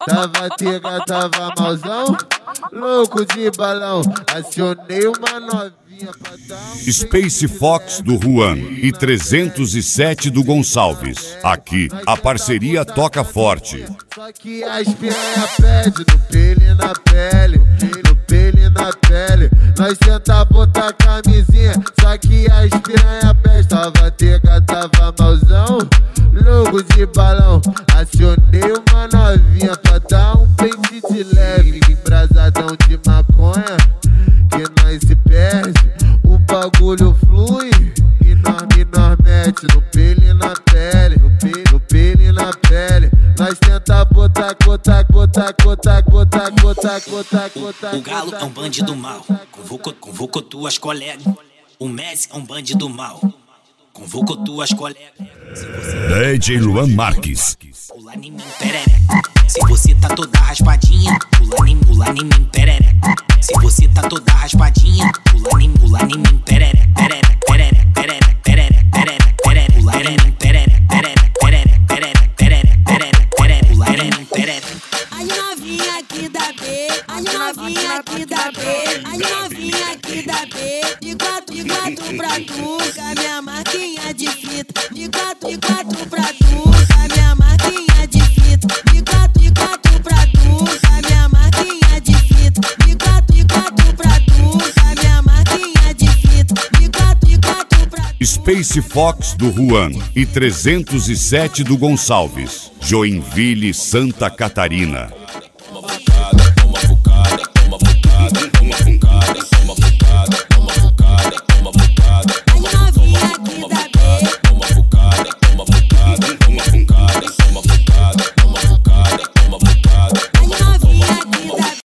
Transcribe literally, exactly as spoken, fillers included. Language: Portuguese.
Tava tega, tava malzão, louco de balão. Acionei uma novinha pra dar um... Space Fox do Juan e trezentos e sete do Gonçalves. Aqui, a parceria toca forte. Só que as piranha pede no pele e na pele, no pele e na pele. Nós tenta botar camisinha, só que as piranha pede. Tava tega, tava malzão, louco de balão. Acionei uma novinha pra dar um pente de leve, embrasadão de maconha, que nós se perde. O bagulho flui e nós, e nós mete no pele e na pele, no pele, no pele e na pele. Nós tenta botar, botar, botar, botar, botar, botar, botar, botar. O Galo é um bandido mal, convocou, convocou tuas colegas. O Messi é um bandido mal, convocou tuas colegas. D J Luan Marques. Pula em mim, perereca. Se você tá toda raspadinha, pula em, pula em mim, perereca. Se você tá toda raspadinha, pula em, pula em mim, perereca, perereca, perereca, perereca, perereca, perereca, perereca, pula em mim, perereca, perereca, perereca, perereca, perereca, perereca, perereca, pula em mim, perereca. As novinha aqui da B, as novinha aqui da B, as novinha aqui da B. De quatro, de quatro pra tu, com a minha marquinha de fita. De quatro, de quatro pra tu, com a minha marquinha de fita. De quatro, de quatro pra tu, com a minha marquinha de fita. De quatro, de quatro pra tu, com a minha marquinha de fita. De quatro, de quatro pra tu. Space Fox do Juan e trezentos e sete do Gonçalves. Joinville, Santa Catarina.